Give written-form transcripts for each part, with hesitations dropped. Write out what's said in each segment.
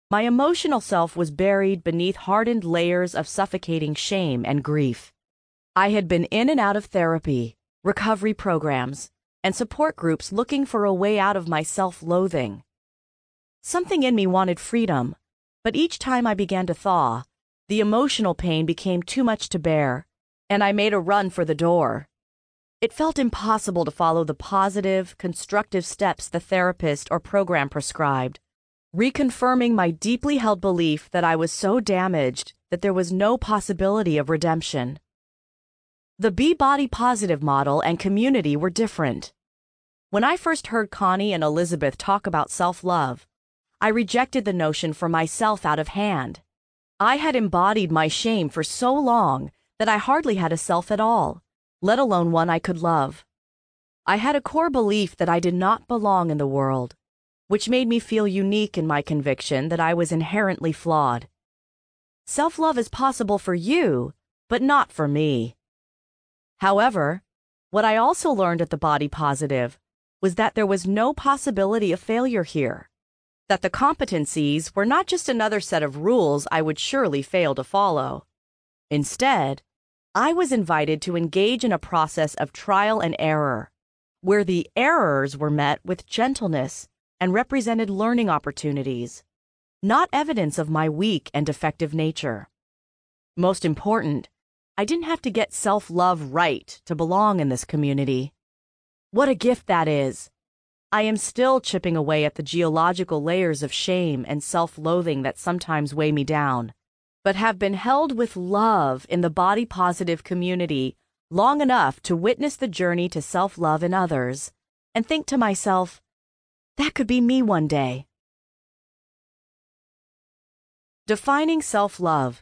My emotional self was buried beneath hardened layers of suffocating shame and grief. I had been in and out of therapy, recovery programs, and support groups looking for a way out of my self-loathing. Something in me wanted freedom, but each time I began to thaw, the emotional pain became too much to bear, and I made a run for the door. It felt impossible to follow the positive, constructive steps the therapist or program prescribed, reconfirming my deeply held belief that I was so damaged that there was no possibility of redemption. The Be Body Positive model and community were different. When I first heard Connie and Elizabeth talk about self-love, I rejected the notion for myself out of hand. I had embodied my shame for so long that I hardly had a self at all, let alone one I could love. I had a core belief that I did not belong in the world, which made me feel unique in my conviction that I was inherently flawed. Self-love is possible for you, but not for me. However, what I also learned at the Body Positive was that there was no possibility of failure here, that the competencies were not just another set of rules I would surely fail to follow. Instead, I was invited to engage in a process of trial and error, where the errors were met with gentleness and represented learning opportunities, not evidence of my weak and defective nature. Most important, I didn't have to get self-love right to belong in this community. What a gift that is! I am still chipping away at the geological layers of shame and self-loathing that sometimes weigh me down, but have been held with love in the Body Positive community long enough to witness the journey to self-love in others and think to myself, that could be me one day. Defining self-love.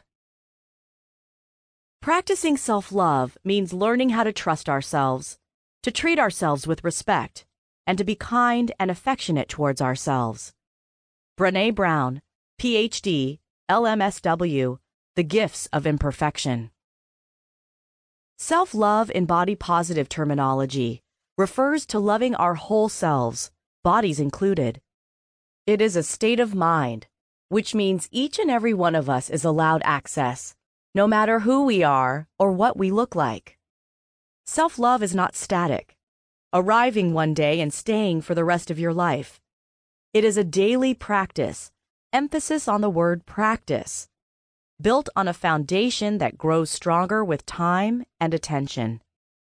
Practicing self-love means learning how to trust ourselves, to treat ourselves with respect, and to be kind and affectionate towards ourselves. Brené Brown, Ph.D., LMSW, The Gifts of Imperfection. Self-love in Body Positive terminology refers to loving our whole selves, bodies included. It is a state of mind, which means each and every one of us is allowed access, no matter who we are or what we look like. Self-love is not static, arriving one day and staying for the rest of your life. It is a daily practice, emphasis on the word practice, built on a foundation that grows stronger with time and attention.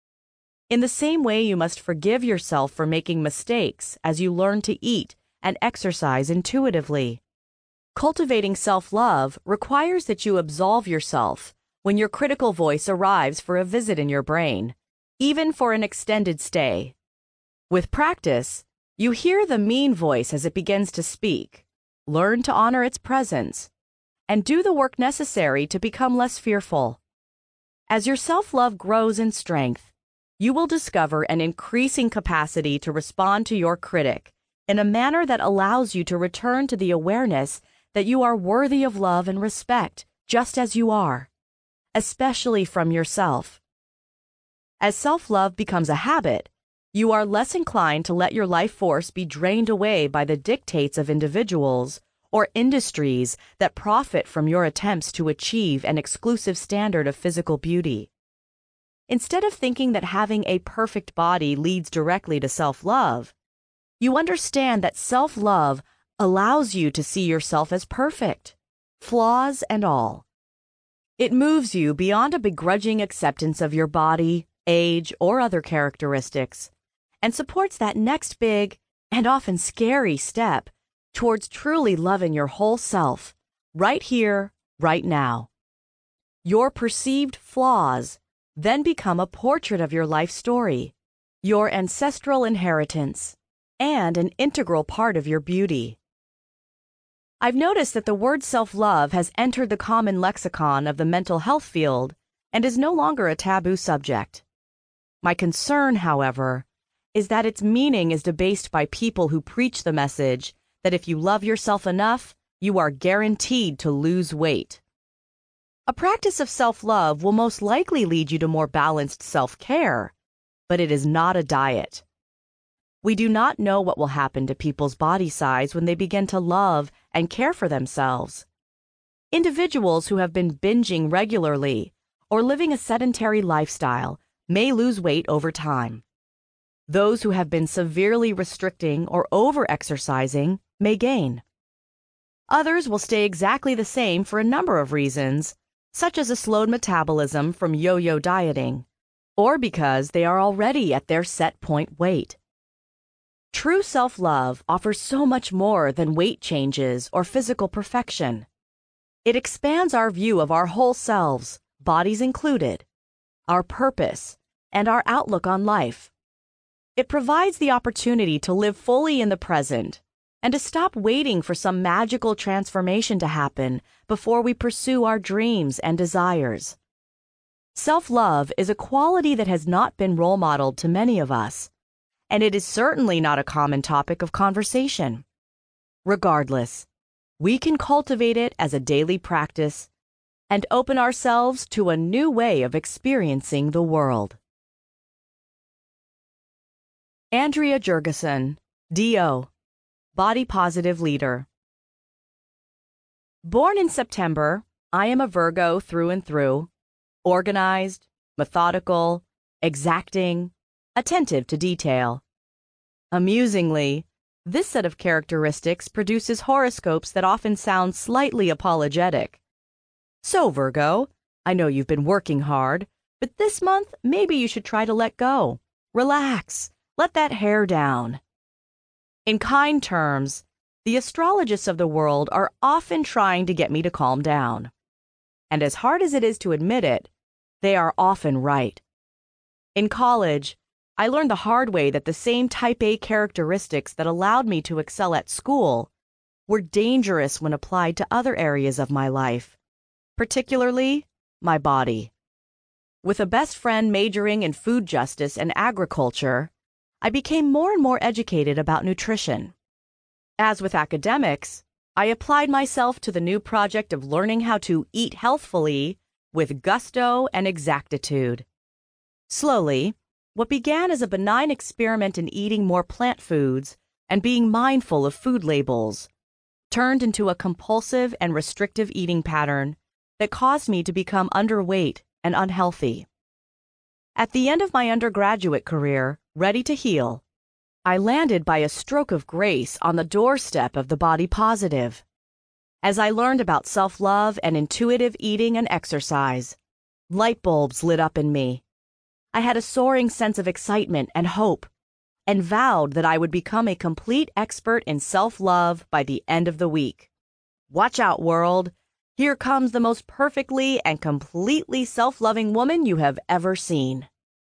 In the same way, you must forgive yourself for making mistakes as you learn to eat and exercise intuitively. Cultivating self-love requires that you absolve yourself when your critical voice arrives for a visit in your brain, even for an extended stay. With practice, you hear the mean voice as it begins to speak, learn to honor its presence, and do the work necessary to become less fearful. As your self-love grows in strength, you will discover an increasing capacity to respond to your critic in a manner that allows you to return to the awareness that you are worthy of love and respect just as you are, especially from yourself. As self-love becomes a habit, you are less inclined to let your life force be drained away by the dictates of individuals or industries that profit from your attempts to achieve an exclusive standard of physical beauty. Instead of thinking that having a perfect body leads directly to self-love, you understand that self-love allows you to see yourself as perfect, flaws and all. It moves you beyond a begrudging acceptance of your body, age, or other characteristics, and supports that next big and often scary step towards truly loving your whole self, right here, right now. Your perceived flaws then become a portrait of your life story, your ancestral inheritance, and an integral part of your beauty. I've noticed that the word self-love has entered the common lexicon of the mental health field and is no longer a taboo subject. My concern, however, is that its meaning is debased by people who preach the message that if you love yourself enough, you are guaranteed to lose weight. A practice of self-love will most likely lead you to more balanced self-care, but it is not a diet. We do not know what will happen to people's body size when they begin to love and care for themselves. Individuals who have been binging regularly or living a sedentary lifestyle may lose weight over time. Those who have been severely restricting or over-exercising may gain. Others will stay exactly the same for a number of reasons, such as a slowed metabolism from yo-yo dieting, or because they are already at their set point weight. True self-love offers so much more than weight changes or physical perfection. It expands our view of our whole selves, bodies included, our purpose, and our outlook on life. It provides the opportunity to live fully in the present and to stop waiting for some magical transformation to happen before we pursue our dreams and desires. Self-love is a quality that has not been role modeled to many of us, and it is certainly not a common topic of conversation. Regardless, we can cultivate it as a daily practice and open ourselves to a new way of experiencing the world. Andrea Jurgensen, D.O., Body Positive Leader. Born in September, I am a Virgo through and through, organized, methodical, exacting, attentive to detail. Amusingly, this set of characteristics produces horoscopes that often sound slightly apologetic. So, Virgo, I know you've been working hard, but this month maybe you should try to let go. Relax. Let that hair down. In kind terms, the astrologists of the world are often trying to get me to calm down. And as hard as it is to admit it, they are often right. In college, I learned the hard way that the same type A characteristics that allowed me to excel at school were dangerous when applied to other areas of my life, particularly my body. With a best friend majoring in food justice and agriculture, I became more and more educated about nutrition. As with academics, I applied myself to the new project of learning how to eat healthfully with gusto and exactitude. Slowly, what began as a benign experiment in eating more plant foods and being mindful of food labels turned into a compulsive and restrictive eating pattern that caused me to become underweight and unhealthy. At the end of my undergraduate career, ready to heal, I landed by a stroke of grace on the doorstep of the Body Positive. As I learned about self-love and intuitive eating and exercise, light bulbs lit up in me. I had a soaring sense of excitement and hope, and vowed that I would become a complete expert in self-love by the end of the week. Watch out, world. Here comes the most perfectly and completely self-loving woman you have ever seen.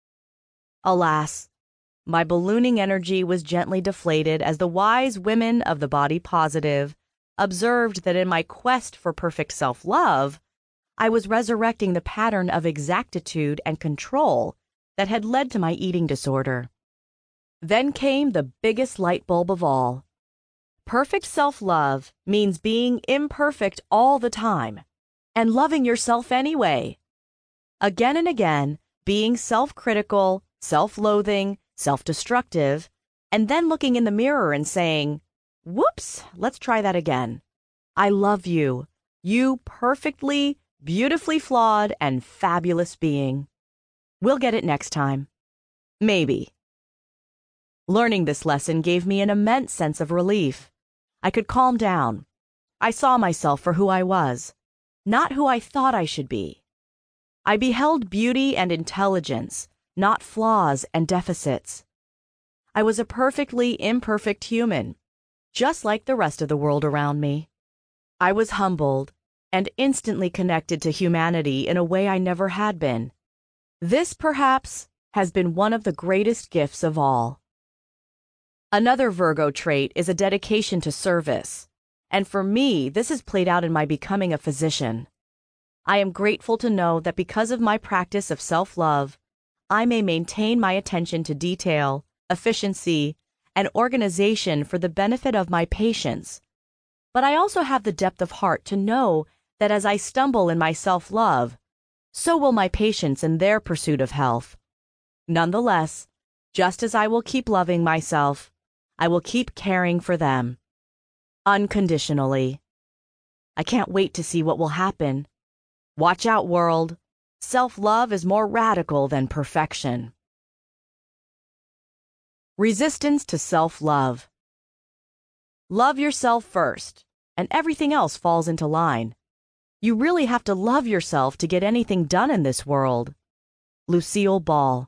Alas, my ballooning energy was gently deflated as the wise women of the Body Positive observed that in my quest for perfect self-love, I was resurrecting the pattern of exactitude and control that had led to my eating disorder. Then came the biggest light bulb of all. Perfect self-love means being imperfect all the time and loving yourself anyway. Again and again, being self-critical, self-loathing, self-destructive, and then looking in the mirror and saying, "Whoops, let's try that again. I love you, you perfectly, beautifully flawed and fabulous being. We'll get it next time. Maybe." Learning this lesson gave me an immense sense of relief. I could calm down. I saw myself for who I was, not who I thought I should be. I beheld beauty and intelligence, not flaws and deficits. I was a perfectly imperfect human, just like the rest of the world around me. I was humbled and instantly connected to humanity in a way I never had been. This, perhaps, has been one of the greatest gifts of all. Another Virgo trait is a dedication to service, and for me, this has played out in my becoming a physician. I am grateful to know that because of my practice of self-love, I may maintain my attention to detail, efficiency, and organization for the benefit of my patients. But I also have the depth of heart to know that as I stumble in my self-love, so will my patients in their pursuit of health. Nonetheless, Just as I will keep loving myself, I will keep caring for them. Unconditionally. I can't wait to see what will happen. Watch out, world. Self-love is more radical than perfection. Resistance to self-love. Love yourself first, and everything else falls into line. You really have to love yourself to get anything done in this world. Lucille Ball.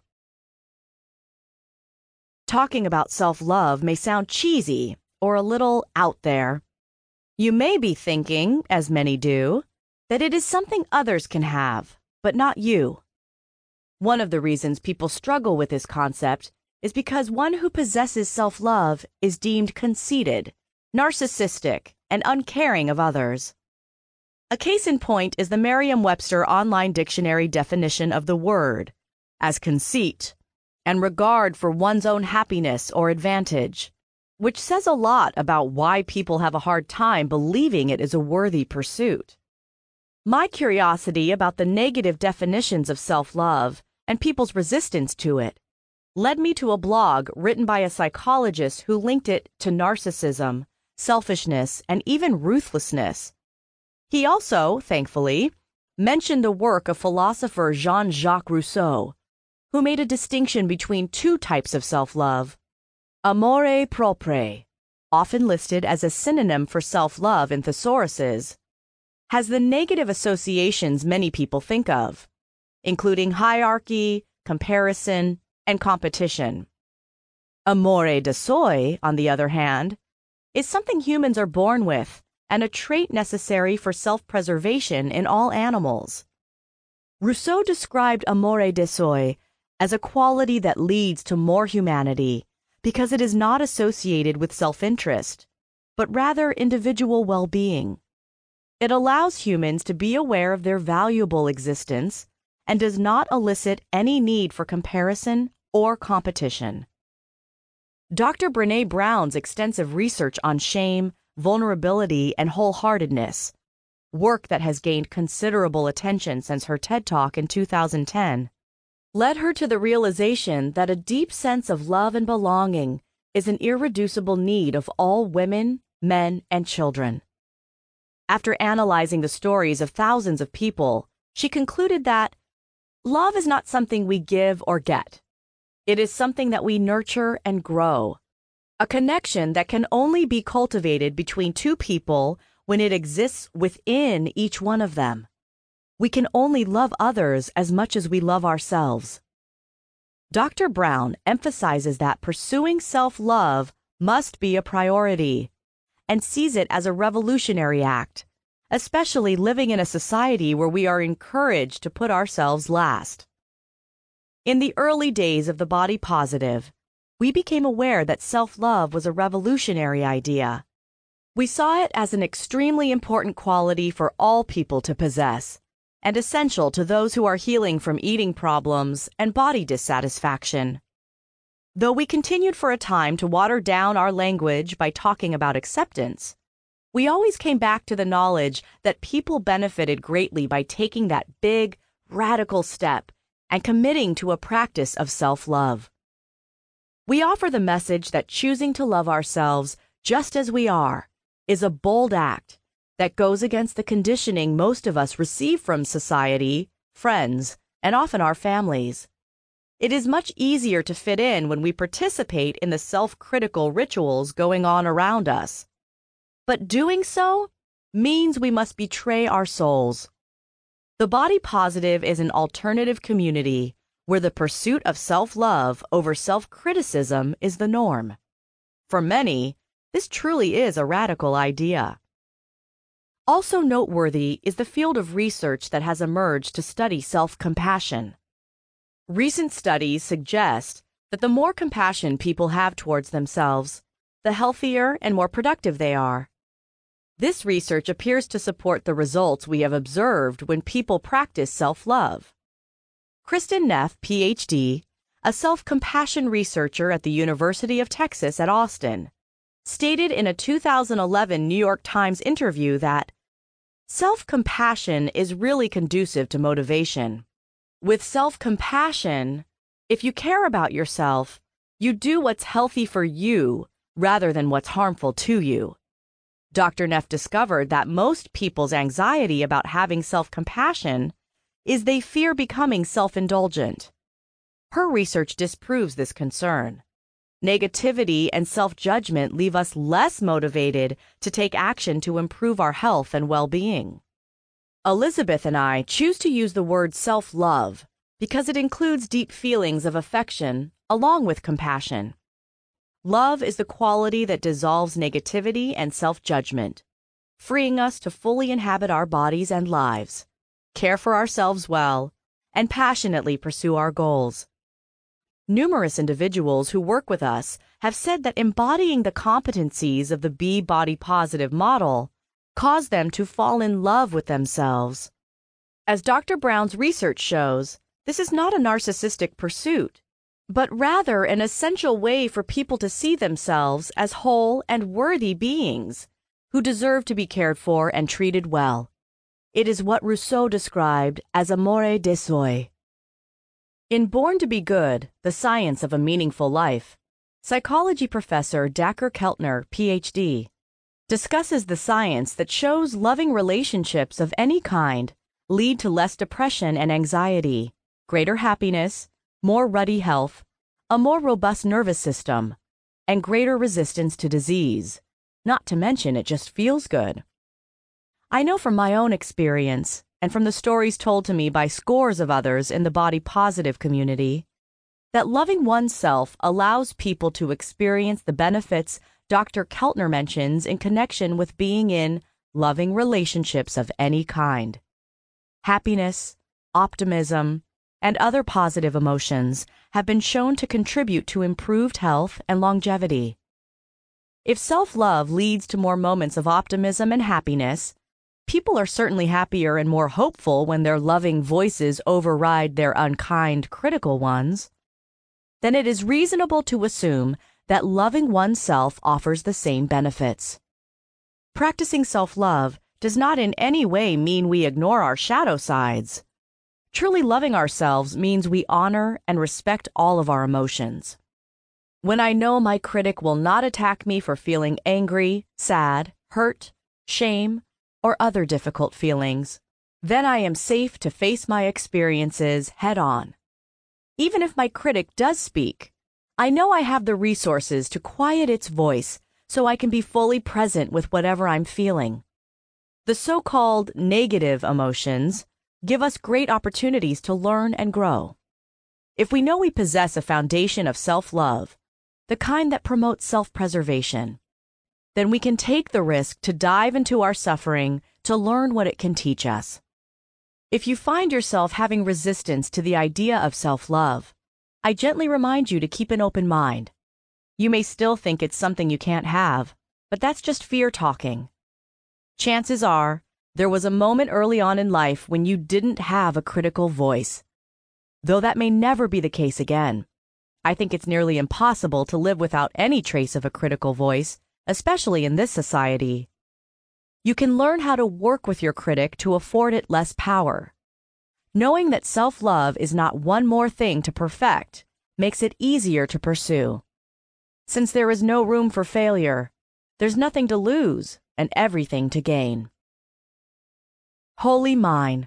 Talking about self-love may sound cheesy or a little out there. You may be thinking, as many do, that it is something others can have, but not you. One of the reasons people struggle with this concept is because one who possesses self-love is deemed conceited, narcissistic, and uncaring of others. A case in point is the Merriam-Webster Online Dictionary definition of the word as conceit and regard for one's own happiness or advantage, which says a lot about why people have a hard time believing it is a worthy pursuit. My curiosity about the negative definitions of self-love and people's resistance to it led me to a blog written by a psychologist who linked it to narcissism, selfishness, and even ruthlessness. He also, thankfully, mentioned the work of philosopher Jean-Jacques Rousseau, who made a distinction between two types of self-love. Amore propre, often listed as a synonym for self-love in thesauruses, has the negative associations many people think of, including hierarchy, comparison, and competition. Amore de soi, on the other hand, is something humans are born with and a trait necessary for self-preservation in all animals. Rousseau described amore de soi as a quality that leads to more humanity because it is not associated with self-interest, but rather individual well-being. It allows humans to be aware of their valuable existence and does not elicit any need for comparison or competition. Dr. Brené Brown's extensive research on shame, vulnerability, and wholeheartedness, work that has gained considerable attention since her TED Talk in 2010, led her to the realization that a deep sense of love and belonging is an irreducible need of all women, men, and children. After analyzing the stories of thousands of people, she concluded that love is not something we give or get. It is something that we nurture and grow, a connection that can only be cultivated between two people when it exists within each one of them. We can only love others as much as we love ourselves. Dr. Brown emphasizes that pursuing self-love must be a priority and sees it as a revolutionary act, especially living in a society where we are encouraged to put ourselves last. In the early days of the Body Positive, we became aware that self-love was a revolutionary idea. We saw it as an extremely important quality for all people to possess, and essential to those who are healing from eating problems and body dissatisfaction. Though we continued for a time to water down our language by talking about acceptance, we always came back to the knowledge that people benefited greatly by taking that big, radical step and committing to a practice of self-love. We offer the message that choosing to love ourselves just as we are is a bold act that goes against the conditioning most of us receive from society, friends, and often our families. It is much easier to fit in when we participate in the self-critical rituals going on around us. But doing so means we must betray our souls. The Body Positive is an alternative community where the pursuit of self-love over self-criticism is the norm. For many, this truly is a radical idea. Also noteworthy is the field of research that has emerged to study self-compassion. Recent studies suggest that the more compassion people have towards themselves, the healthier and more productive they are. This research appears to support the results we have observed when people practice self-love. Kristin Neff, Ph.D., a self-compassion researcher at the University of Texas at Austin, stated in a 2011 New York Times interview that self-compassion is really conducive to motivation. With self-compassion, if you care about yourself, You do what's healthy for you rather than what's harmful to you. Dr. Neff discovered that most people's anxiety about having self-compassion is they fear becoming self-indulgent. Her research disproves this concern. Negativity and self-judgment leave us less motivated to take action to improve our health and well-being. Elizabeth and I choose to use the word self-love because it includes deep feelings of affection along with compassion. Love is the quality that dissolves negativity and self-judgment, freeing us to fully inhabit our bodies and lives, care for ourselves well, and passionately pursue our goals. Numerous individuals who work with us have said that embodying the competencies of the Be Body Positive model cause them to fall in love with themselves. As Dr. Brown's research shows, this is not a narcissistic pursuit, but rather an essential way for people to see themselves as whole and worthy beings who deserve to be cared for and treated well. It is what Rousseau described as amore de soi. In Born to be Good, The Science of a Meaningful Life, psychology professor Dacher Keltner, Ph.D., discusses the science that shows loving relationships of any kind lead to less depression and anxiety, greater happiness, more ruddy health, a more robust nervous system, and greater resistance to disease. Not to mention it just feels good. I know from my own experience, and from the stories told to me by scores of others in the body positive community, that loving oneself allows people to experience the benefits Dr. Keltner mentions in connection with being in loving relationships of any kind. Happiness, optimism, and other positive emotions have been shown to contribute to improved health and longevity. If self-love leads to more moments of optimism and happiness, people are certainly happier and more hopeful when their loving voices override their unkind, critical ones. Then it is reasonable to assume that loving oneself offers the same benefits. Practicing self-love does not in any way mean we ignore our shadow sides. Truly loving ourselves means we honor and respect all of our emotions. When I know my critic will not attack me for feeling angry, sad, hurt, shame, or other difficult feelings, then I am safe to face my experiences head on. Even if my critic does speak, I know I have the resources to quiet its voice so I can be fully present with whatever I'm feeling. The so-called negative emotions give us great opportunities to learn and grow. If we know we possess a foundation of self-love, the kind that promotes self-preservation, then we can take the risk to dive into our suffering to learn what it can teach us. If you find yourself having resistance to the idea of self-love, I gently remind you to keep an open mind. You may still think it's something you can't have, but that's just fear talking. Chances are, there was a moment early on in life when you didn't have a critical voice. Though that may never be the case again. I think it's nearly impossible to live without any trace of a critical voice, especially in this society. You can learn how to work with your critic to afford it less power. Knowing that self-love is not one more thing to perfect makes it easier to pursue. Since there is no room for failure, there's nothing to lose and everything to gain. Wholly mine.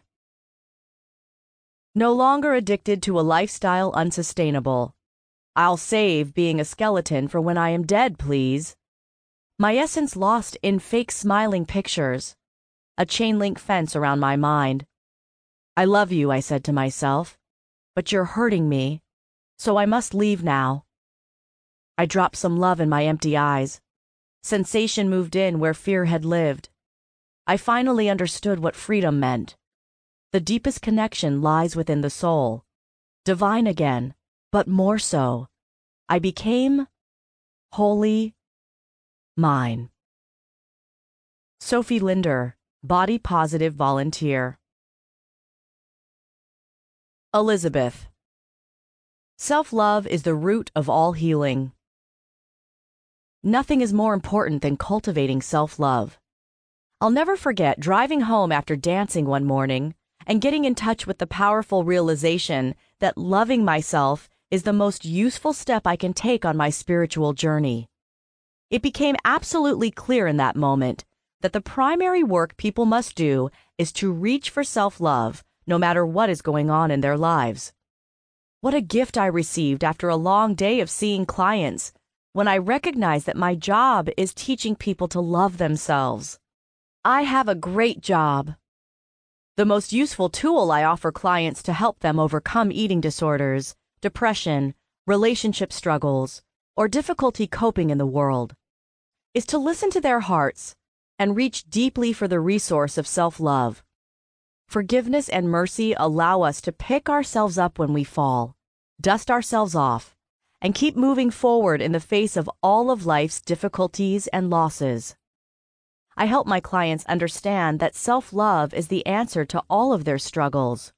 No longer addicted to a lifestyle unsustainable. I'll save being a skeleton for when I am dead, please. My essence lost in fake smiling pictures. A chain link fence around my mind. I love you, I said to myself, but you're hurting me, so I must leave now. I dropped some love in my empty eyes. Sensation moved in where fear had lived. I finally understood what freedom meant. The deepest connection lies within the soul. Divine again, but more so. I became wholly mine. Sophie Linder, Body Positive Volunteer. Elizabeth. Self-love is the root of all healing. Nothing is more important than cultivating self-love. I'll never forget driving home after dancing one morning and getting in touch with the powerful realization that loving myself is the most useful step I can take on my spiritual journey. It became absolutely clear in that moment that the primary work people must do is to reach for self-love, no matter what is going on in their lives. What a gift I received after a long day of seeing clients when I recognized that my job is teaching people to love themselves. I have a great job. The most useful tool I offer clients to help them overcome eating disorders, depression, relationship struggles, or difficulty coping in the world is to listen to their hearts and reach deeply for the resource of self-love. Forgiveness and mercy allow us to pick ourselves up when we fall, dust ourselves off, and keep moving forward in the face of all of life's difficulties and losses. I help my clients understand that self-love is the answer to all of their struggles.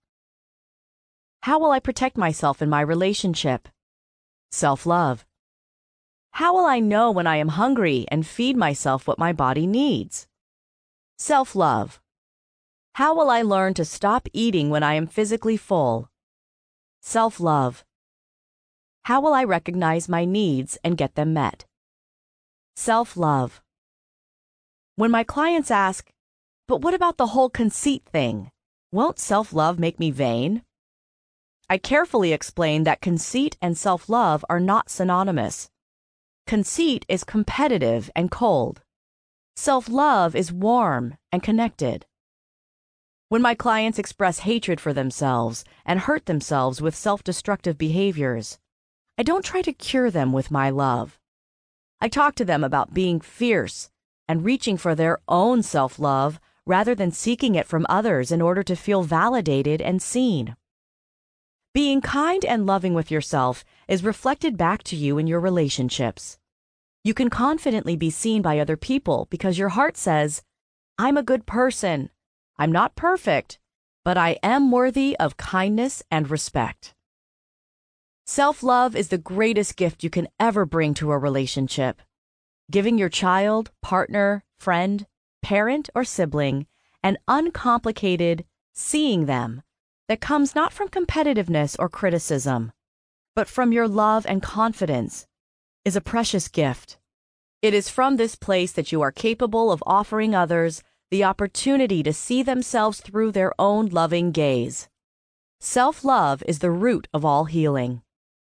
How will I protect myself in my relationship? Self-love. How will I know when I am hungry and feed myself what my body needs? Self-love. How will I learn to stop eating when I am physically full? Self-love. How will I recognize my needs and get them met? Self-love. When my clients ask, "But what about the whole conceit thing? Won't self-love make me vain?" I carefully explain that conceit and self-love are not synonymous. Conceit is competitive and cold. Self-love is warm and connected. When my clients express hatred for themselves and hurt themselves with self-destructive behaviors, I don't try to cure them with my love. I talk to them about being fierce and reaching for their own self-love rather than seeking it from others in order to feel validated and seen. Being kind and loving with yourself is reflected back to you in your relationships. You can confidently be seen by other people because your heart says, "I'm a good person. I'm not perfect, but I am worthy of kindness and respect." Self-love is the greatest gift you can ever bring to a relationship. Giving your child, partner, friend, parent, or sibling an uncomplicated seeing them that comes not from competitiveness or criticism, but from your love and confidence is a precious gift. It is from this place that you are capable of offering others the opportunity to see themselves through their own loving gaze. Self-love is the root of all healing.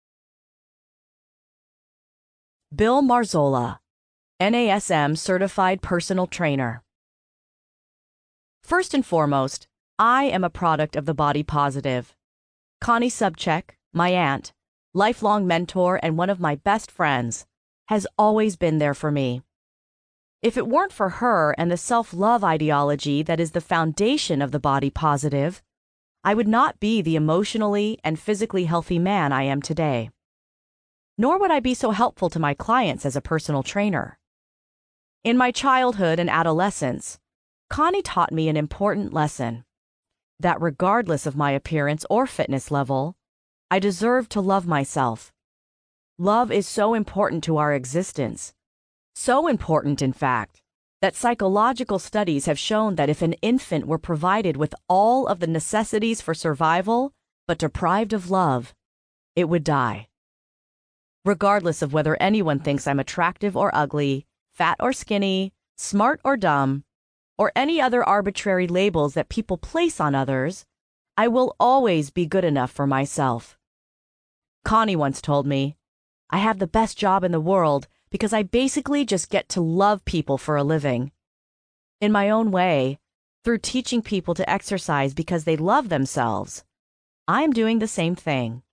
Bill Marzola, NASM Certified Personal Trainer. First and foremost, I am a product of the Body Positive. Connie Sobczak, my aunt, lifelong mentor and one of my best friends, has always been there for me. If it weren't for her and the self-love ideology that is the foundation of the Body Positive, I would not be the emotionally and physically healthy man I am today. Nor would I be so helpful to my clients as a personal trainer. In my childhood and adolescence, Connie taught me an important lesson: that regardless of my appearance or fitness level, I deserve to love myself. Love is so important to our existence. So important, in fact, that psychological studies have shown that if an infant were provided with all of the necessities for survival, but deprived of love, it would die. Regardless of whether anyone thinks I'm attractive or ugly, fat or skinny, smart or dumb, or any other arbitrary labels that people place on others, I will always be good enough for myself. Connie once told me, "I have the best job in the world because I basically just get to love people for a living." In my own way, through teaching people to exercise because they love themselves, I'm doing the same thing.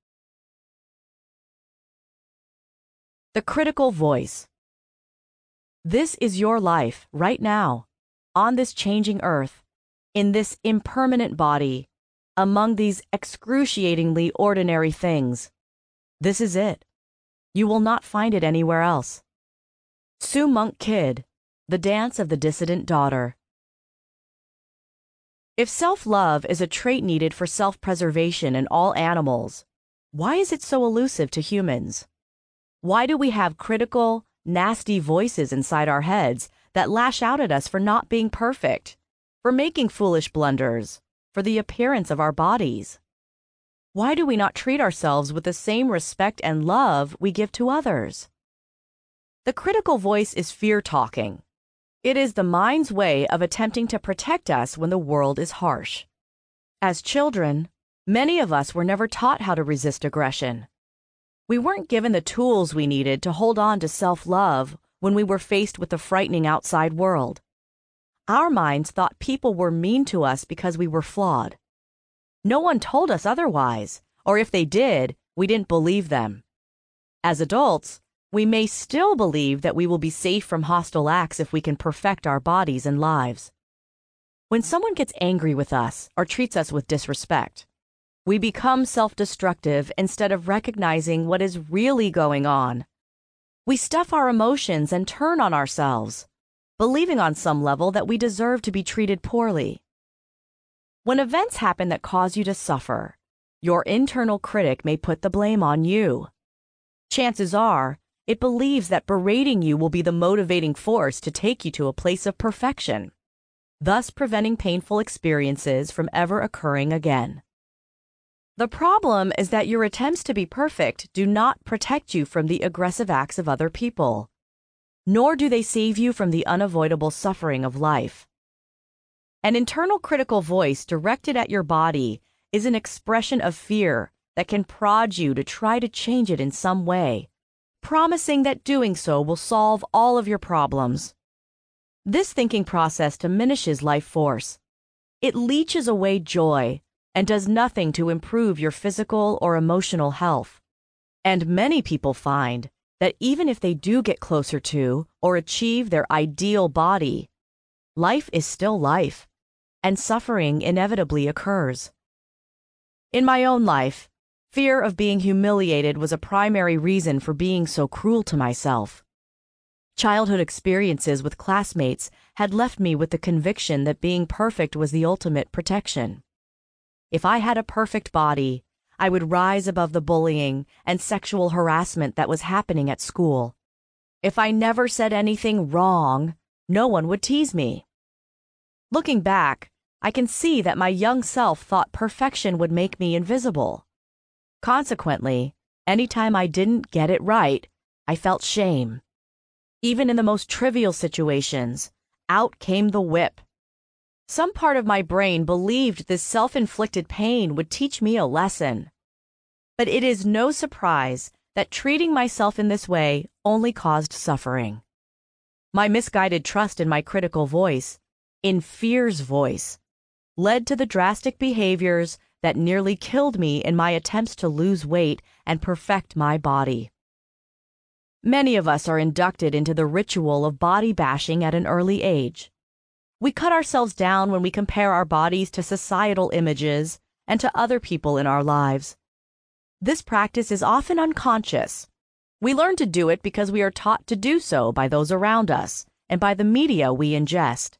The critical voice. This is your life right now, on this changing earth, in this impermanent body, among these excruciatingly ordinary things. This is it. You will not find it anywhere else. Sue Monk Kidd, The Dance of the Dissident Daughter. If self-love is a trait needed for self-preservation in all animals, why is it so elusive to humans? Why do we have critical, nasty voices inside our heads that lash out at us for not being perfect, for making foolish blunders, for the appearance of our bodies? Why do we not treat ourselves with the same respect and love we give to others? The critical voice is fear talking. It is the mind's way of attempting to protect us when the world is harsh. As children, many of us were never taught how to resist aggression. We weren't given the tools we needed to hold on to self-love when we were faced with the frightening outside world. Our minds thought people were mean to us because we were flawed. No one told us otherwise, or if they did, we didn't believe them. As adults, we may still believe that we will be safe from hostile acts if we can perfect our bodies and lives. When someone gets angry with us or treats us with disrespect, we become self-destructive instead of recognizing what is really going on. We stuff our emotions and turn on ourselves, believing on some level that we deserve to be treated poorly. When events happen that cause you to suffer, your internal critic may put the blame on you. Chances are, it believes that berating you will be the motivating force to take you to a place of perfection, thus preventing painful experiences from ever occurring again. The problem is that your attempts to be perfect do not protect you from the aggressive acts of other people, nor do they save you from the unavoidable suffering of life. An internal critical voice directed at your body is an expression of fear that can prod you to try to change it in some way, promising that doing so will solve all of your problems. This thinking process diminishes life force. It leeches away joy and does nothing to improve your physical or emotional health. And many people find that even if they do get closer to or achieve their ideal body, life is still life, and suffering inevitably occurs. In my own life, fear of being humiliated was a primary reason for being so cruel to myself. Childhood experiences with classmates had left me with the conviction that being perfect was the ultimate protection. If I had a perfect body, I would rise above the bullying and sexual harassment that was happening at school. If I never said anything wrong, no one would tease me. Looking back, I can see that my young self thought perfection would make me invisible. Consequently, anytime I didn't get it right, I felt shame. Even in the most trivial situations, out came the whip. Some part of my brain believed this self-inflicted pain would teach me a lesson. But it is no surprise that treating myself in this way only caused suffering. My misguided trust in my critical voice, in fear's voice, led to the drastic behaviors that nearly killed me in my attempts to lose weight and perfect my body. Many of us are inducted into the ritual of body bashing at an early age. We cut ourselves down when we compare our bodies to societal images and to other people in our lives. This practice is often unconscious. We learn to do it because we are taught to do so by those around us and by the media we ingest.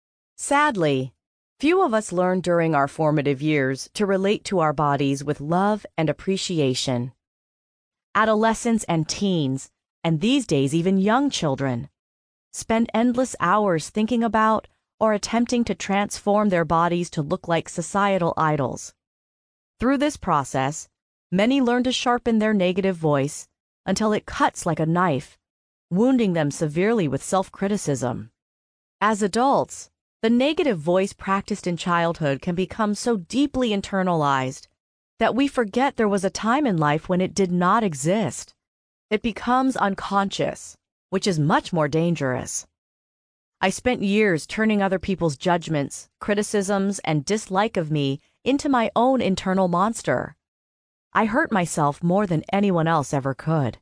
Sadly, few of us learn during our formative years to relate to our bodies with love and appreciation. Adolescents and teens, and these days even young children, spend endless hours thinking about or attempting to transform their bodies to look like societal idols. Through this process, many learn to sharpen their negative voice until it cuts like a knife, wounding them severely with self-criticism. As adults, the negative voice practiced in childhood can become so deeply internalized that we forget there was a time in life when it did not exist. It becomes unconscious, which is much more dangerous. I spent years turning other people's judgments, criticisms, and dislike of me into my own internal monster. I hurt myself more than anyone else ever could.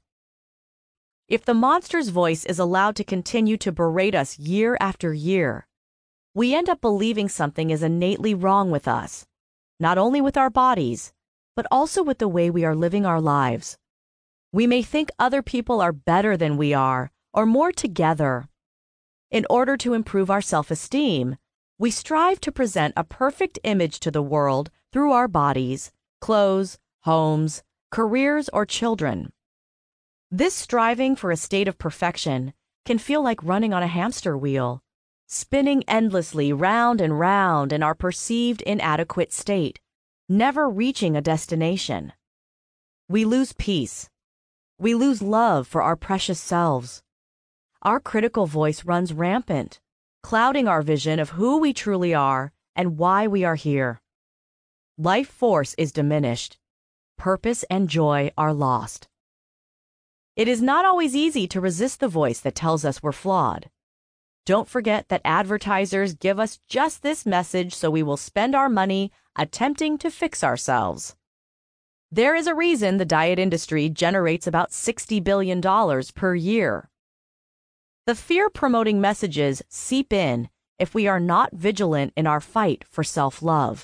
If the monster's voice is allowed to continue to berate us year after year, we end up believing something is innately wrong with us, not only with our bodies, but also with the way we are living our lives. We may think other people are better than we are, or more together. In order to improve our self-esteem, we strive to present a perfect image to the world through our bodies, clothes, homes, careers, or children. This striving for a state of perfection can feel like running on a hamster wheel, spinning endlessly round and round in our perceived inadequate state, never reaching a destination. We lose peace. We lose love for our precious selves. Our critical voice runs rampant, clouding our vision of who we truly are and why we are here. Life force is diminished. Purpose and joy are lost. It is not always easy to resist the voice that tells us we're flawed. Don't forget that advertisers give us just this message so we will spend our money attempting to fix ourselves. There is a reason the diet industry generates about $60 billion per year. The fear-promoting messages seep in if we are not vigilant in our fight for self-love.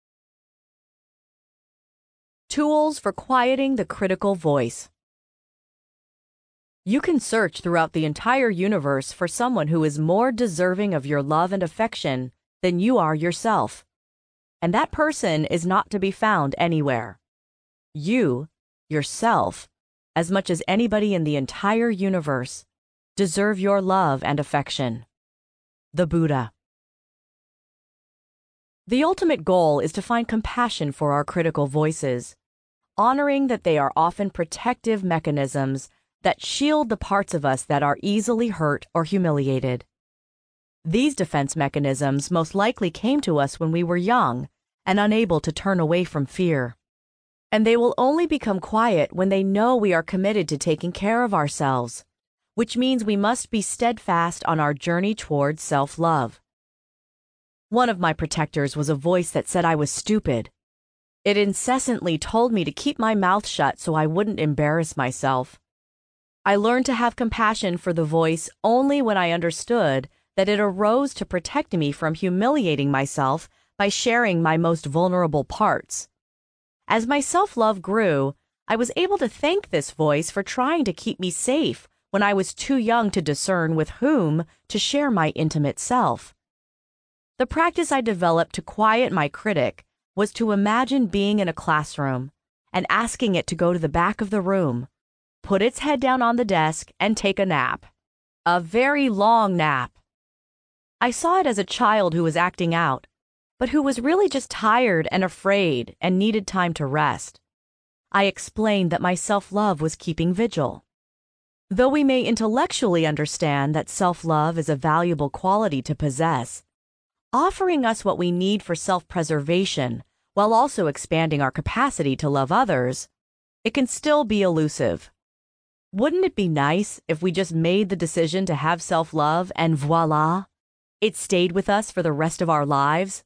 Tools for quieting the critical voice. You can search throughout the entire universe for someone who is more deserving of your love and affection than you are yourself. And that person is not to be found anywhere. You, yourself, as much as anybody in the entire universe, deserve your love and affection. The Buddha. The ultimate goal is to find compassion for our critical voices, honoring that they are often protective mechanisms that shield the parts of us that are easily hurt or humiliated. These defense mechanisms most likely came to us when we were young and unable to turn away from fear. And they will only become quiet when they know we are committed to taking care of ourselves, which means we must be steadfast on our journey towards self-love. One of my protectors was a voice that said I was stupid. It incessantly told me to keep my mouth shut so I wouldn't embarrass myself. I learned to have compassion for the voice only when I understood that it arose to protect me from humiliating myself by sharing my most vulnerable parts. As my self-love grew, I was able to thank this voice for trying to keep me safe when I was too young to discern with whom to share my intimate self. The practice I developed to quiet my critic was to imagine being in a classroom and asking it to go to the back of the room, put its head down on the desk, and take a nap. A very long nap. I saw it as a child who was acting out, but who was really just tired and afraid and needed time to rest. I explained that my self-love was keeping vigil. Though we may intellectually understand that self-love is a valuable quality to possess, offering us what we need for self-preservation while also expanding our capacity to love others, it can still be elusive. Wouldn't it be nice if we just made the decision to have self-love and voila, it stayed with us for the rest of our lives?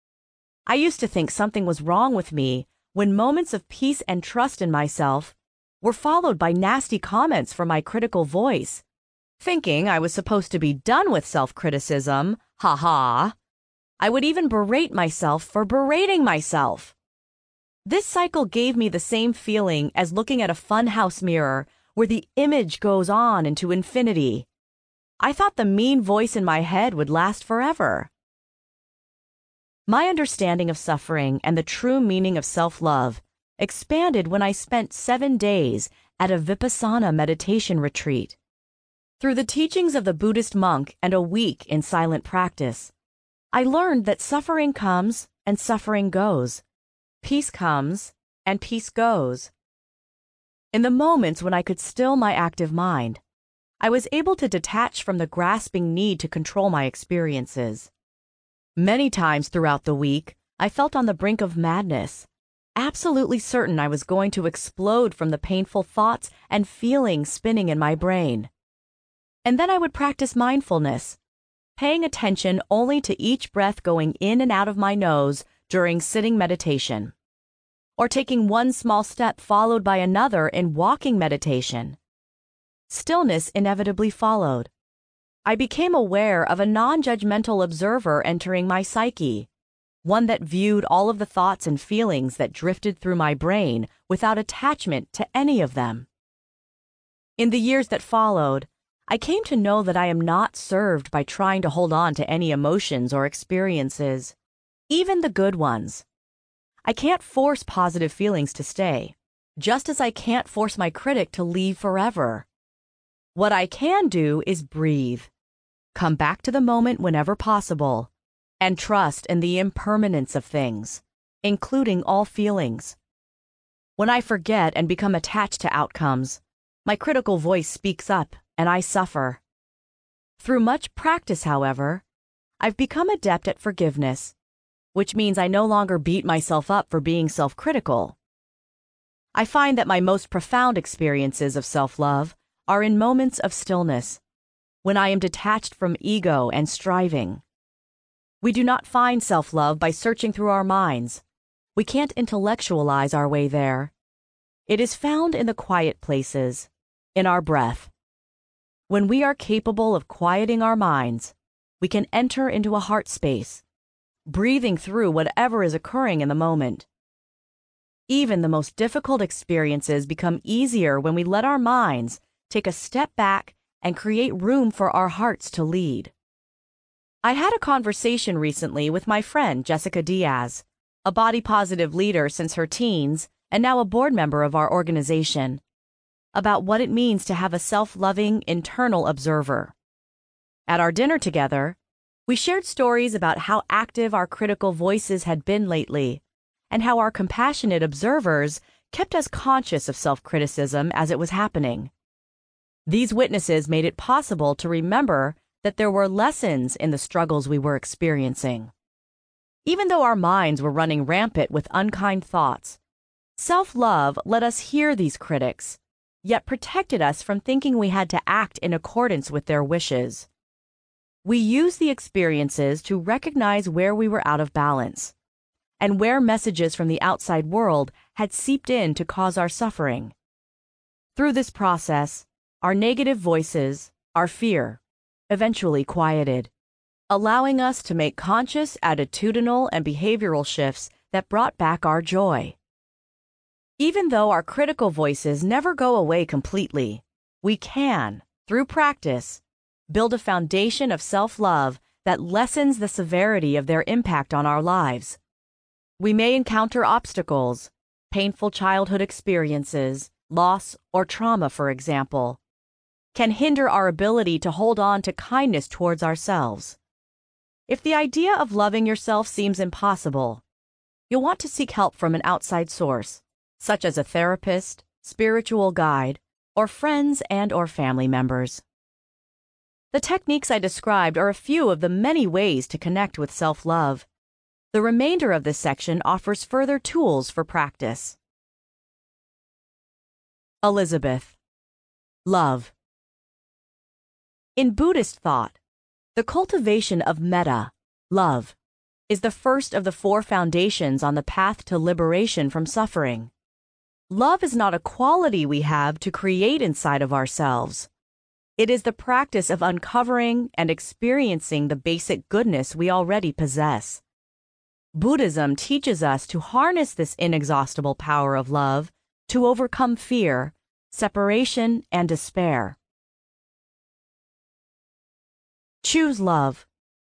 I used to think something was wrong with me when moments of peace and trust in myself were followed by nasty comments from my critical voice. Thinking I was supposed to be done with self-criticism, ha-ha, I would even berate myself for berating myself. This cycle gave me the same feeling as looking at a funhouse mirror where the image goes on into infinity. I thought the mean voice in my head would last forever. My understanding of suffering and the true meaning of self-love expanded when I spent 7 days at a Vipassana meditation retreat. Through the teachings of the Buddhist monk and a week in silent practice, I learned that suffering comes and suffering goes. Peace comes and peace goes. In the moments when I could still my active mind, I was able to detach from the grasping need to control my experiences. Many times throughout the week, I felt on the brink of madness, absolutely certain I was going to explode from the painful thoughts and feelings spinning in my brain. And then I would practice mindfulness, paying attention only to each breath going in and out of my nose during sitting meditation, or taking one small step followed by another in walking meditation. Stillness inevitably followed. I became aware of a non-judgmental observer entering my psyche, one that viewed all of the thoughts and feelings that drifted through my brain without attachment to any of them. In the years that followed, I came to know that I am not served by trying to hold on to any emotions or experiences, even the good ones. I can't force positive feelings to stay, just as I can't force my critic to leave forever. What I can do is breathe, come back to the moment whenever possible, and trust in the impermanence of things, including all feelings. When I forget and become attached to outcomes, my critical voice speaks up and I suffer. Through much practice, however, I've become adept at forgiveness, which means I no longer beat myself up for being self-critical. I find that my most profound experiences of self-love are in moments of stillness, when I am detached from ego and striving. We do not find self-love by searching through our minds. We can't intellectualize our way there. It is found in the quiet places, in our breath. When we are capable of quieting our minds, we can enter into a heart space, breathing through whatever is occurring in the moment. Even the most difficult experiences become easier when we let our minds take a step back and create room for our hearts to lead. I had a conversation recently with my friend Jessica Diaz, a body-positive leader since her teens and now a board member of our organization, about what it means to have a self-loving internal observer. At our dinner together, we shared stories about how active our critical voices had been lately, and how our compassionate observers kept us conscious of self-criticism as it was happening. These witnesses made it possible to remember that there were lessons in the struggles we were experiencing. Even though our minds were running rampant with unkind thoughts, self-love let us hear these critics, yet protected us from thinking we had to act in accordance with their wishes. We used the experiences to recognize where we were out of balance, and where messages from the outside world had seeped in to cause our suffering. Through this process, our negative voices, our fear, eventually quieted, allowing us to make conscious attitudinal and behavioral shifts that brought back our joy. Even though our critical voices never go away completely, we can, through practice, build a foundation of self-love that lessens the severity of their impact on our lives. We may encounter obstacles, painful childhood experiences, loss, or trauma, for example, can hinder our ability to hold on to kindness towards ourselves. If the idea of loving yourself seems impossible, you'll want to seek help from an outside source, such as a therapist, spiritual guide, or friends and/or family members. The techniques I described are a few of the many ways to connect with self-love. The remainder of this section offers further tools for practice. Elizabeth. Love. In Buddhist thought, the cultivation of metta, love, is the first of the 4 foundations on the path to liberation from suffering. Love is not a quality we have to create inside of ourselves. It is the practice of uncovering and experiencing the basic goodness we already possess. Buddhism teaches us to harness this inexhaustible power of love to overcome fear, separation, and despair. Choose love.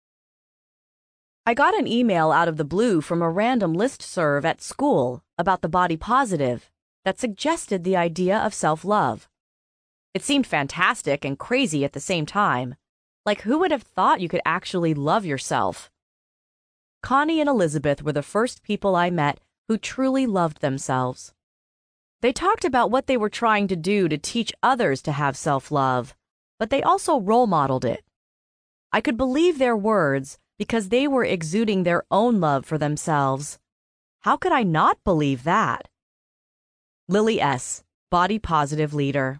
I got an email out of the blue from a random listserv at school about the body positive that suggested the idea of self-love. It seemed fantastic and crazy at the same time. Like, who would have thought you could actually love yourself? Connie and Elizabeth were the first people I met who truly loved themselves. They talked about what they were trying to do to teach others to have self-love, but they also role modeled it. I could believe their words because they were exuding their own love for themselves. How could I not believe that? Lily S., Body Positive Leader.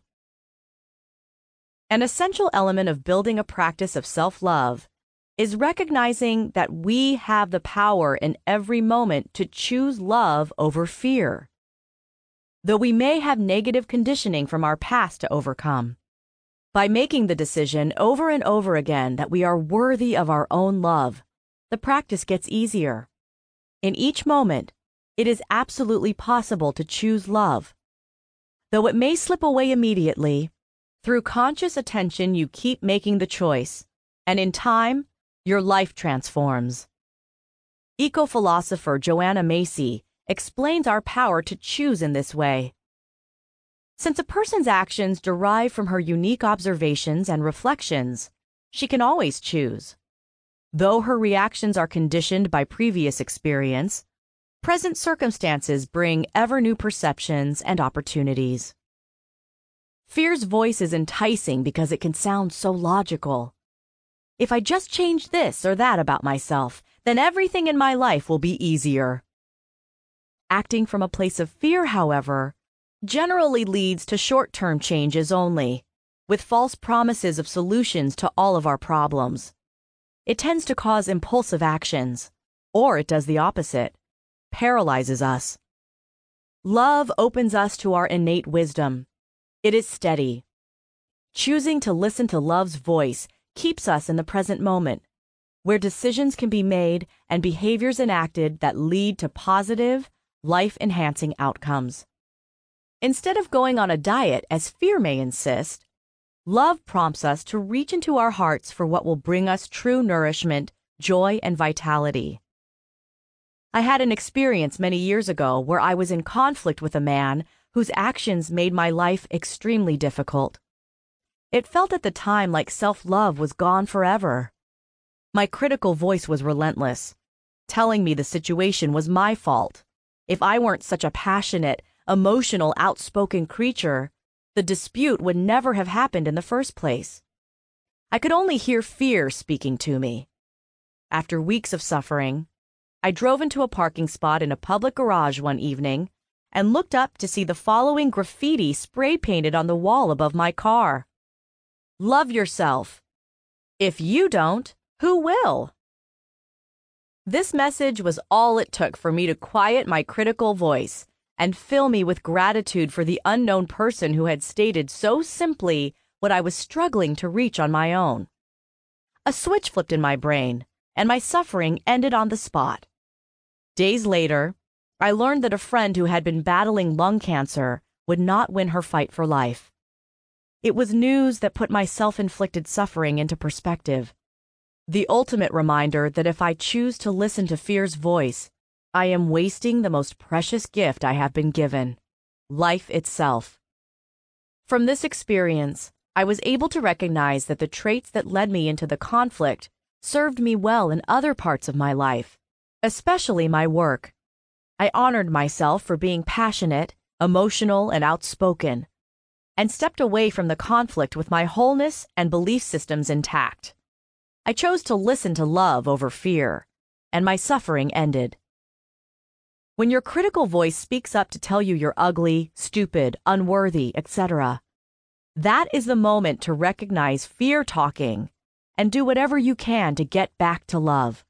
An essential element of building a practice of self-love is recognizing that we have the power in every moment to choose love over fear. Though we may have negative conditioning from our past to overcome, by making the decision over and over again that we are worthy of our own love, the practice gets easier. In each moment, it is absolutely possible to choose love. Though it may slip away immediately, through conscious attention you keep making the choice, and in time, your life transforms. Eco-philosopher Joanna Macy explains our power to choose in this way. Since a person's actions derive from her unique observations and reflections, she can always choose. Though her reactions are conditioned by previous experience, Present circumstances bring ever new perceptions and opportunities. Fear's voice is enticing because it can sound so logical. If I just change this or that about myself, then everything in my life will be easier. Acting from a place of fear, however, generally leads to short-term changes only, with false promises of solutions to all of our problems. It tends to cause impulsive actions, or it does the opposite, paralyzes us. Love opens us to our innate wisdom. It is steady. Choosing to listen to love's voice keeps us in the present moment, where decisions can be made and behaviors enacted that lead to positive, life-enhancing outcomes. Instead of going on a diet, as fear may insist, love prompts us to reach into our hearts for what will bring us true nourishment, joy, and vitality. I had an experience many years ago where I was in conflict with a man whose actions made my life extremely difficult. It felt at the time like self-love was gone forever. My critical voice was relentless, telling me the situation was my fault. If I weren't such a passionate, emotional, outspoken creature, the dispute would never have happened in the first place. I could only hear fear speaking to me. After weeks of suffering, I drove into a parking spot in a public garage one evening and looked up to see the following graffiti spray painted on the wall above my car. Love yourself. If you don't, who will? This message was all it took for me to quiet my critical voice and fill me with gratitude for the unknown person who had stated so simply what I was struggling to reach on my own. A switch flipped in my brain, and my suffering ended on the spot. Days later, I learned that a friend who had been battling lung cancer would not win her fight for life. It was news that put my self-inflicted suffering into perspective. The ultimate reminder that if I choose to listen to fear's voice, I am wasting the most precious gift I have been given, life itself. From this experience, I was able to recognize that the traits that led me into the conflict served me well in other parts of my life, especially my work. I honored myself for being passionate, emotional, and outspoken, and stepped away from the conflict with my wholeness and belief systems intact. I chose to listen to love over fear, and my suffering ended. When your critical voice speaks up to tell you you're ugly, stupid, unworthy, etc., that is the moment to recognize fear talking and do whatever you can to get back to love.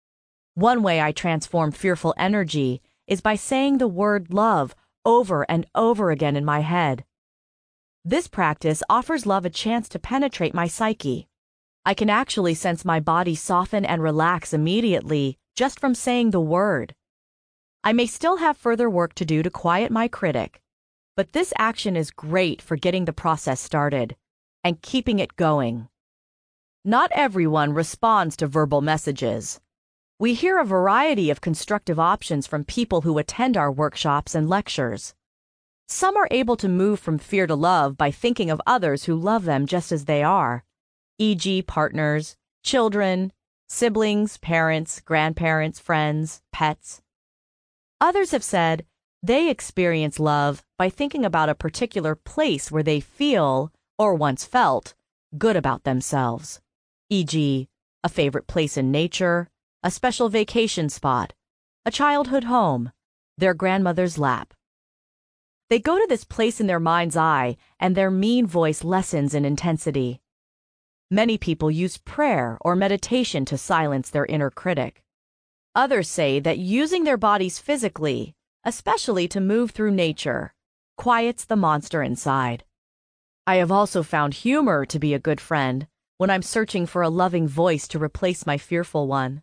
One way I transform fearful energy is by saying the word love over and over again in my head. This practice offers love a chance to penetrate my psyche. I can actually sense my body soften and relax immediately just from saying the word. I may still have further work to do to quiet my critic, but this action is great for getting the process started and keeping it going. Not everyone responds to verbal messages. We hear a variety of constructive options from people who attend our workshops and lectures. Some are able to move from fear to love by thinking of others who love them just as they are, e.g., partners, children, siblings, parents, grandparents, friends, pets. Others have said they experience love by thinking about a particular place where they feel, or once felt, good about themselves, e.g., a favorite place in nature, a special vacation spot, a childhood home, their grandmother's lap. They go to this place in their mind's eye, and their mean voice lessens in intensity. Many people use prayer or meditation to silence their inner critic. Others say that using their bodies physically, especially to move through nature, quiets the monster inside. I have also found humor to be a good friend when I'm searching for a loving voice to replace my fearful one.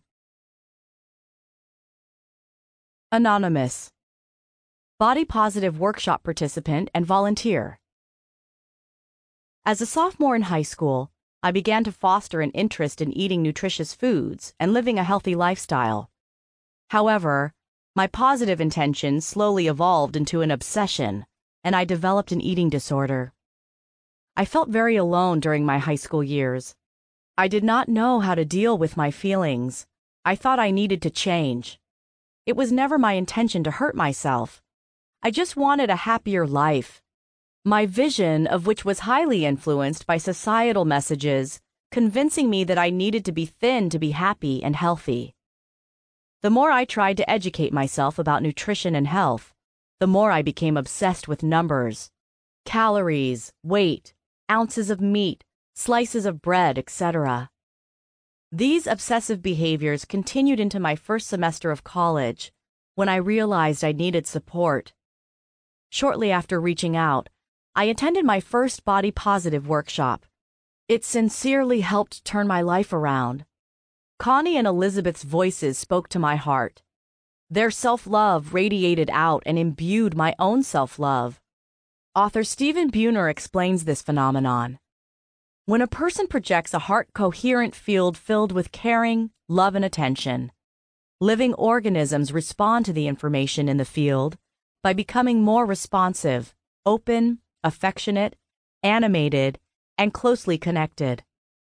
Anonymous. Body positive workshop participant and volunteer. As a sophomore in high school, I began to foster an interest in eating nutritious foods and living a healthy lifestyle. However, my positive intentions slowly evolved into an obsession, and I developed an eating disorder. I felt very alone during my high school years. I did not know how to deal with my feelings. I thought I needed to change. It was never my intention to hurt myself. I just wanted a happier life. My vision of which was highly influenced by societal messages, convincing me that I needed to be thin to be happy and healthy. The more I tried to educate myself about nutrition and health, the more I became obsessed with numbers, calories, weight, ounces of meat, slices of bread, etc. These obsessive behaviors continued into my first semester of college, when I realized I needed support. Shortly after reaching out, I attended my first Body Positive workshop. It sincerely helped turn my life around. Connie and Elizabeth's voices spoke to my heart. Their self-love radiated out and imbued my own self-love. Author Stephen Buhner explains this phenomenon. When a person projects a heart-coherent field filled with caring, love, and attention, living organisms respond to the information in the field by becoming more responsive, open, affectionate, animated, and closely connected.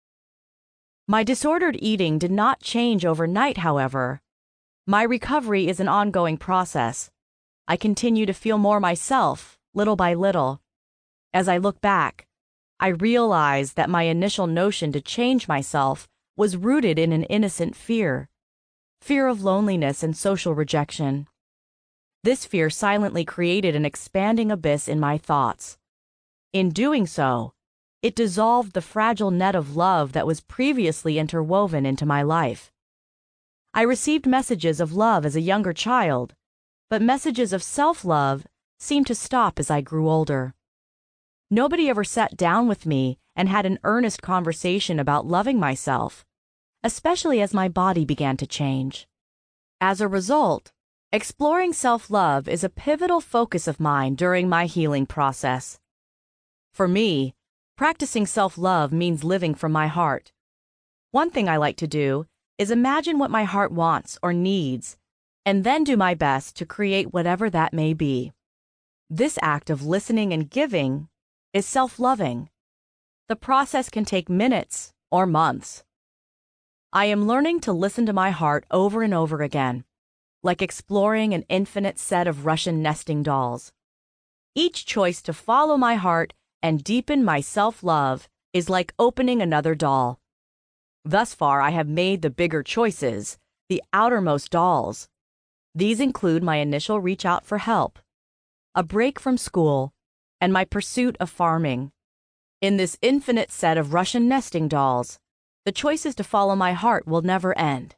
My disordered eating did not change overnight, however. My recovery is an ongoing process. I continue to feel more myself, little by little. As I look back, I realize that my initial notion to change myself was rooted in an innocent fear of loneliness and social rejection. This fear silently created an expanding abyss in my thoughts. In doing so, it dissolved the fragile net of love that was previously interwoven into my life. I received messages of love as a younger child, but messages of self-love seemed to stop as I grew older. Nobody ever sat down with me and had an earnest conversation about loving myself, especially as my body began to change. As a result, exploring self-love is a pivotal focus of mine during my healing process. For me, practicing self-love means living from my heart. One thing I like to do is imagine what my heart wants or needs, and then do my best to create whatever that may be. This act of listening and giving is self-loving. The process can take minutes or months. I am learning to listen to my heart over and over again, like exploring an infinite set of Russian nesting dolls. Each choice to follow my heart and deepen my self-love is like opening another doll. Thus far, I have made the bigger choices, the outermost dolls. These include my initial reach out for help, a break from school, and my pursuit of farming. In this infinite set of Russian nesting dolls, the choices to follow my heart will never end.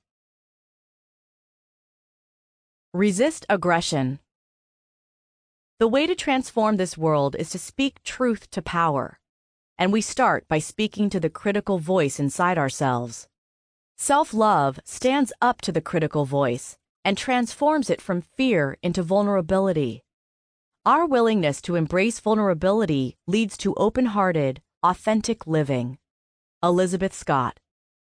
Resist aggression. The way to transform this world is to speak truth to power, and we start by speaking to the critical voice inside ourselves. Self-love stands up to the critical voice and transforms it from fear into vulnerability. Our willingness to embrace vulnerability leads to open-hearted, authentic living. Elizabeth Scott.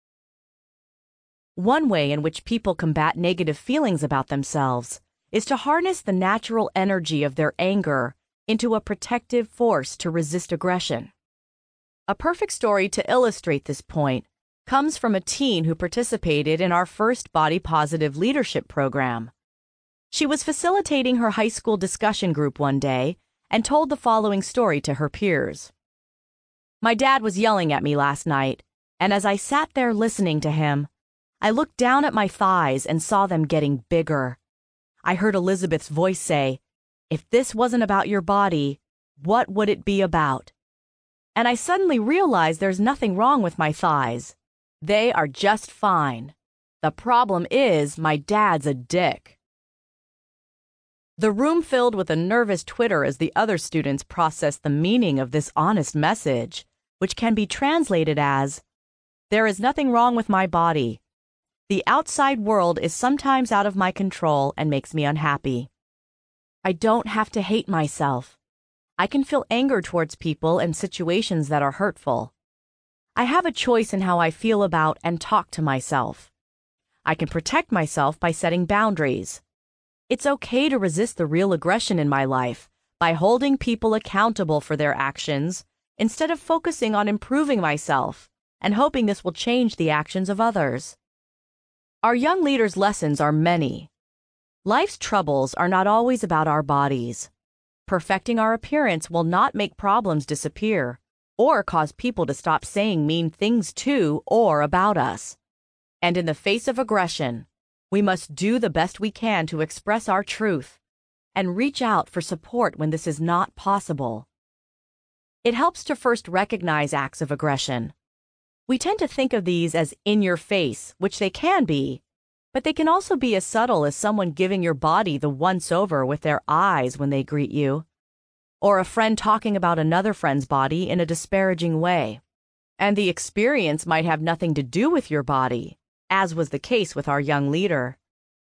One way in which people combat negative feelings about themselves is to harness the natural energy of their anger into a protective force to resist aggression. A perfect story to illustrate this point comes from a teen who participated in our first Body Positive leadership program. She was facilitating her high school discussion group one day and told the following story to her peers. My dad was yelling at me last night, and as I sat there listening to him, I looked down at my thighs and saw them getting bigger. I heard Elizabeth's voice say, "If this wasn't about your body, what would it be about?" And I suddenly realized there's nothing wrong with my thighs. They are just fine. The problem is my dad's a dick. The room filled with a nervous twitter as the other students processed the meaning of this honest message, which can be translated as, "There is nothing wrong with my body. The outside world is sometimes out of my control and makes me unhappy. I don't have to hate myself. I can feel anger towards people and situations that are hurtful. I have a choice in how I feel about and talk to myself. I can protect myself by setting boundaries. It's okay to resist the real aggression in my life by holding people accountable for their actions instead of focusing on improving myself and hoping this will change the actions of others." Our young leaders' lessons are many. Life's troubles are not always about our bodies. Perfecting our appearance will not make problems disappear or cause people to stop saying mean things to or about us. And in the face of aggression, we must do the best we can to express our truth and reach out for support when this is not possible. It helps to first recognize acts of aggression. We tend to think of these as in your face, which they can be, but they can also be as subtle as someone giving your body the once-over with their eyes when they greet you, or a friend talking about another friend's body in a disparaging way. And the experience might have nothing to do with your body, as was the case with our young leader.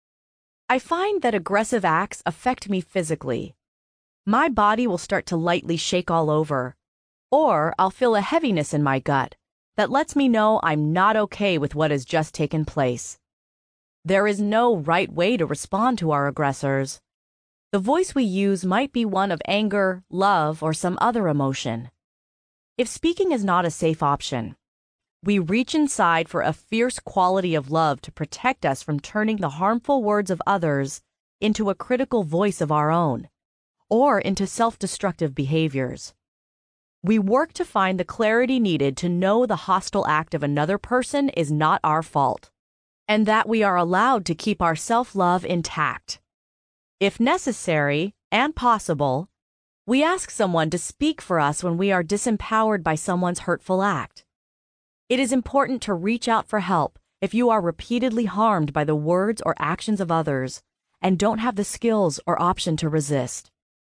I find that aggressive acts affect me physically. My body will start to lightly shake all over, or I'll feel a heaviness in my gut that lets me know I'm not okay with what has just taken place. There is no right way to respond to our aggressors. The voice we use might be one of anger, love, or some other emotion. If speaking is not a safe option, we reach inside for a fierce quality of love to protect us from turning the harmful words of others into a critical voice of our own, or into self-destructive behaviors. We work to find the clarity needed to know the hostile act of another person is not our fault, and that we are allowed to keep our self-love intact. If necessary and possible, we ask someone to speak for us when we are disempowered by someone's hurtful act. It is important to reach out for help if you are repeatedly harmed by the words or actions of others and don't have the skills or option to resist.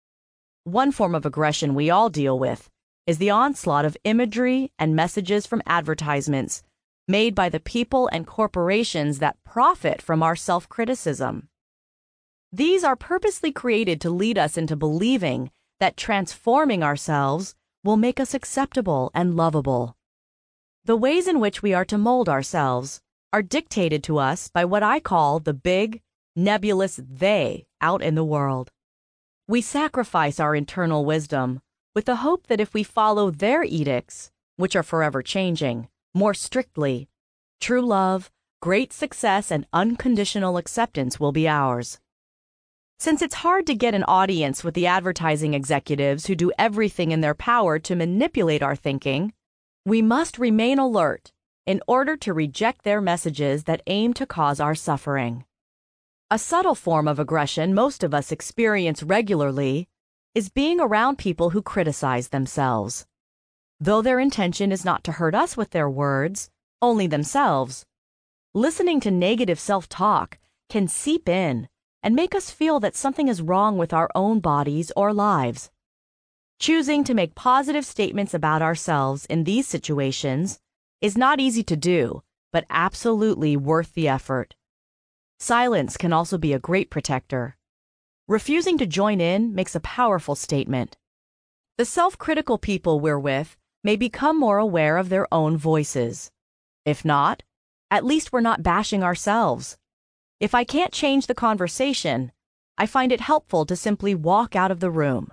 One form of aggression we all deal with is the onslaught of imagery and messages from advertisements made by the people and corporations that profit from our self-criticism. These are purposely created to lead us into believing that transforming ourselves will make us acceptable and lovable. The ways in which we are to mold ourselves are dictated to us by what I call the big, nebulous they out in the world. We sacrifice our internal wisdom with the hope that if we follow their edicts, which are forever changing, more strictly, true love, great success, and unconditional acceptance will be ours. Since it's hard to get an audience with the advertising executives who do everything in their power to manipulate our thinking, we must remain alert in order to reject their messages that aim to cause our suffering. A subtle form of aggression most of us experience regularly is being around people who criticize themselves. Though their intention is not to hurt us with their words, only themselves, listening to negative self-talk can seep in and make us feel that something is wrong with our own bodies or lives. Choosing to make positive statements about ourselves in these situations is not easy to do, but absolutely worth the effort. Silence can also be a great protector. Refusing to join in makes a powerful statement. The self-critical people we're with may become more aware of their own voices. If not, at least we're not bashing ourselves. If I can't change the conversation, I find it helpful to simply walk out of the room.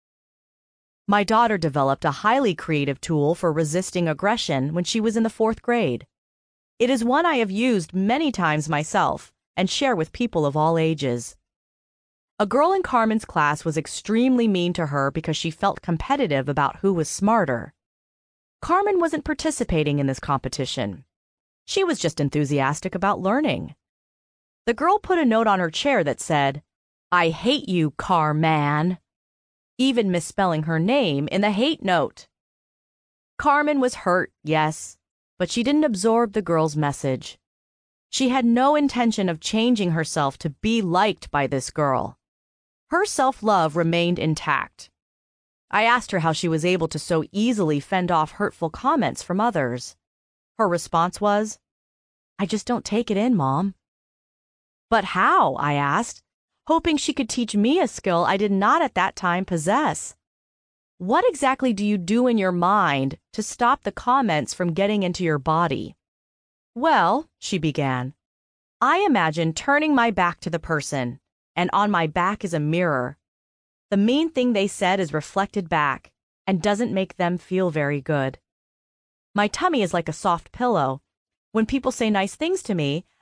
My daughter developed a highly creative tool for resisting aggression when she was in the 4th grade. It is one I have used many times myself and share with people of all ages. A girl in Carmen's class was extremely mean to her because she felt competitive about who was smarter. Carmen wasn't participating in this competition. She was just enthusiastic about learning. The girl put a note on her chair that said, "I hate you, Carman," even misspelling her name in the hate note. Carmen was hurt, yes, but she didn't absorb the girl's message. She had no intention of changing herself to be liked by this girl. Her self-love remained intact. I asked her how she was able to so easily fend off hurtful comments from others. Her response was, "I just don't take it in, Mom." But how? I asked, hoping she could teach me a skill I did not at that time possess. What exactly do you do in your mind to stop the comments from getting into your body? Well, she began, I imagine turning my back to the person, and on my back is a mirror. The mean thing they said is reflected back and doesn't make them feel very good. My tummy is like a soft pillow. When people say nice things to me,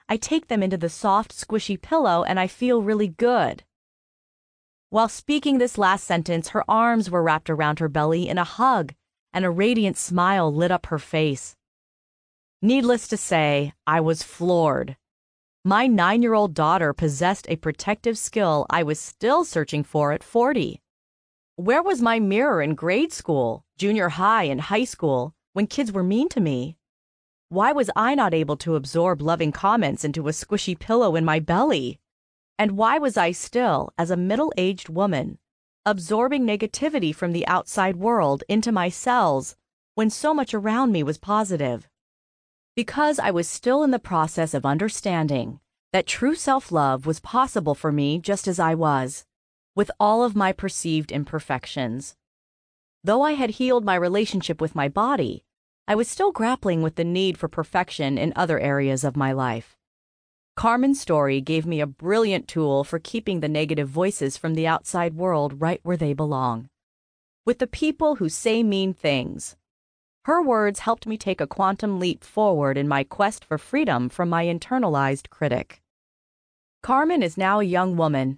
I take them into the soft, squishy pillow and I feel really good. While speaking this last sentence, her arms were wrapped around her belly in a hug, and a radiant smile lit up her face. Needless to say, I was floored. My 9-year-old daughter possessed a protective skill I was still searching for at 40. Where was my mirror in grade school, junior high, and high school when kids were mean to me? Why was I not able to absorb loving comments into a squishy pillow in my belly? And why was I still, as a middle-aged woman, absorbing negativity from the outside world into my cells when so much around me was positive? Because I was still in the process of understanding that true self-love was possible for me just as I was, with all of my perceived imperfections. Though I had healed my relationship with my body, I was still grappling with the need for perfection in other areas of my life. Carmen's story gave me a brilliant tool for keeping the negative voices from the outside world right where they belong, with the people who say mean things. Her words helped me take a quantum leap forward in my quest for freedom from my internalized critic. Carmen is now a young woman